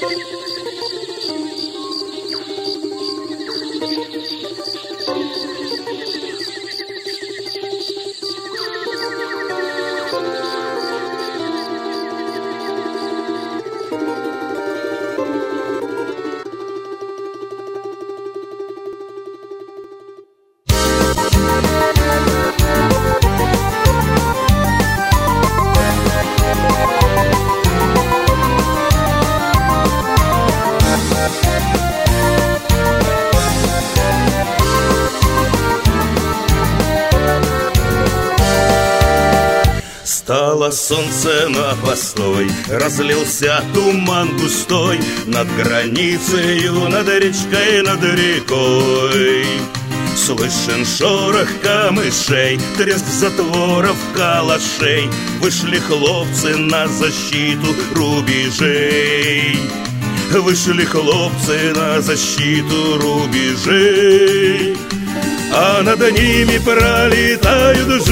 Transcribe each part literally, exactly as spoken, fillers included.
Встало солнце на постой, разлился туман густой над границею, над речкой, над рекой. Слышен шорох камышей, треск затворов калашей. Вышли хлопцы на защиту рубежей. Вышли хлопцы на защиту рубежей. А над ними пролетают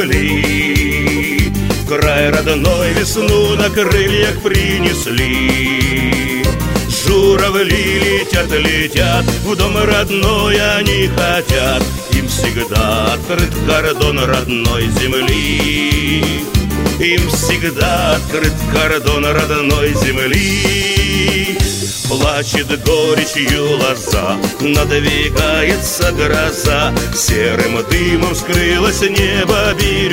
журавли. В край родной весну на крыльях принесли. Журавли летят, летят, в дом родной они хотят. Им всегда открыт кордон родной земли. Им всегда открыт кордон родной земли. Плачет горечью лоза, надвигается гроза. Серым дымом скрылось небо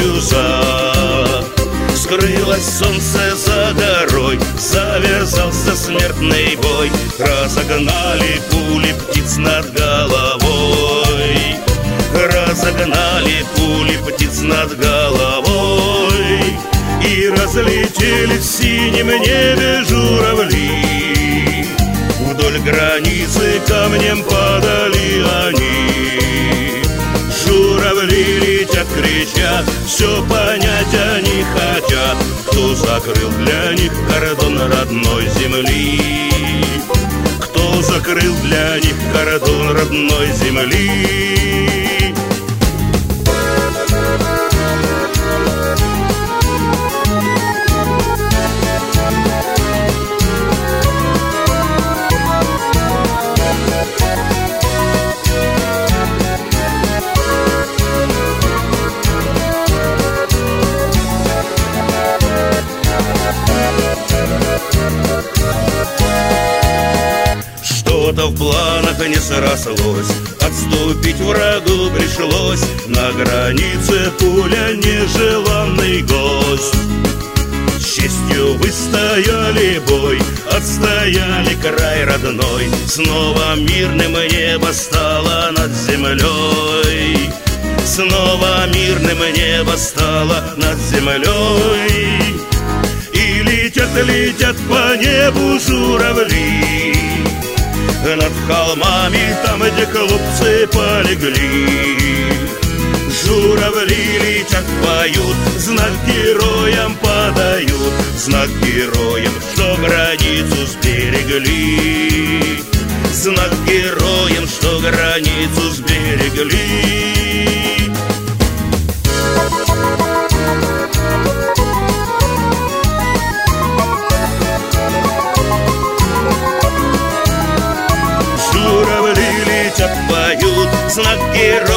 бирюза. Скрылось солнце за горой, завязался смертный бой. Разогнали пули птиц над головой. Разогнали пули птиц над головой. И разлетели в синем небе журавли. Вдоль границы камнем падали они. Журавли летят, кричат, все понять они хотят. Кто закрыл для них кордон родной земли? Кто закрыл для них кордон родной земли? Что-то в планах не срослось, отступить врагу пришлось. На границе пуля нежеланный гость. С честью выстояли бой, отстояли край родной. Снова мирным небо стало над землей. Снова мирным небо стало над землей. И летят, летят по небу журавли. Над холмами, там, где хлопцы полегли. Журавли летят, поют, знак героям подают. Знак героям, что границу сберегли. Знак героям, что границу сберегли. Поют, знак героя